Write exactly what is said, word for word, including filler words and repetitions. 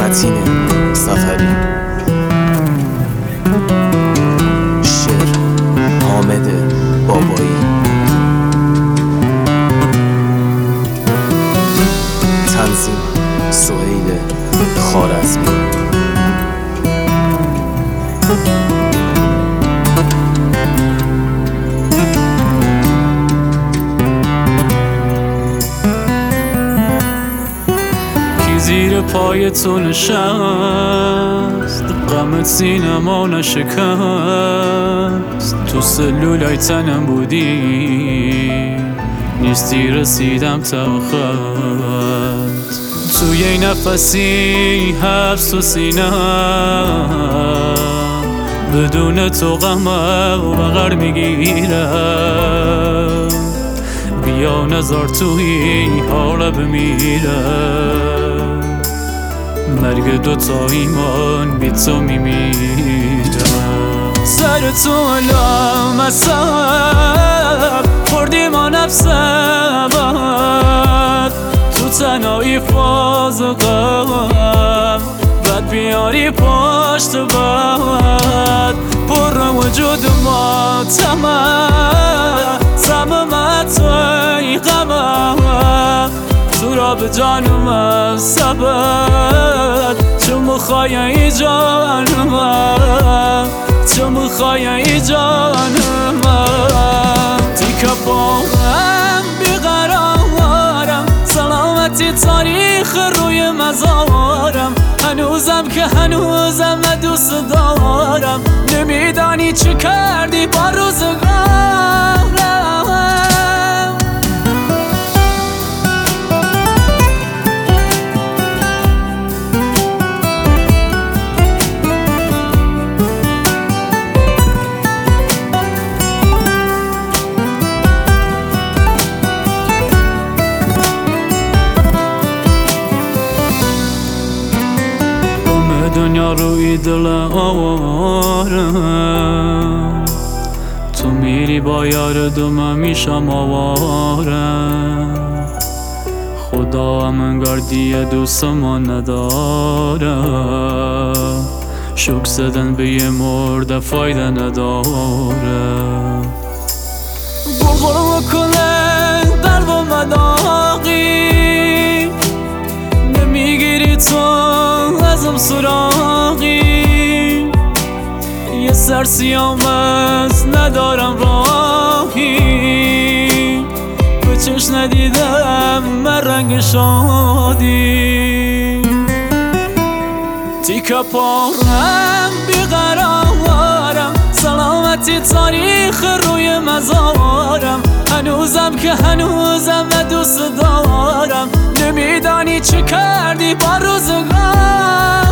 متین سفری. شعر حامد بابایی. تنظیم سهیل خوارزمی. زیر پای تو نشست، غمت سینما نشکست. تو سلولای تنم بودی، نیستی رسیدم تا خط. توی این نفسی حبس و سینم، بدون تو غمم بغر میگیرم. بیا نظر توی حالا بمیرم، مرگ دوتاییمان بی تو میمیرم. سر تو علام اصاب خوردی ما نفسم، تو تنهایی فاز و غم، بد بیاری پشت بد پر وجود ما تمام. زمم توی غمم تو را به جانم سبت، تو مخوای ای جانم، تو مخوای ای جانم. دیگه باهم بیقرارم، سلامتی تاریخ روی مزارم. هنوزم که هنوزم دوست دارم، نمیدانی چی کردی با روزگارم. دنیا روی دل آوارم، تو میری با یار دو من میشم آوارم. خدا هم انگار دیگه دوست ما ندارم، شوک زدن به یه مرده فایده نداره. بغل کنه درد و مداقی، نمیگیری تو ازم سراغی. یه سر سیام از ندارم راهی، به چشم ندیدم من رنگ شادی. تیکه پارم بیقرارم، سلامتی تاریخ روی مزارم. هنوزم که هنوزم دوست دارم، نمیدانی چی کردی با روزگار.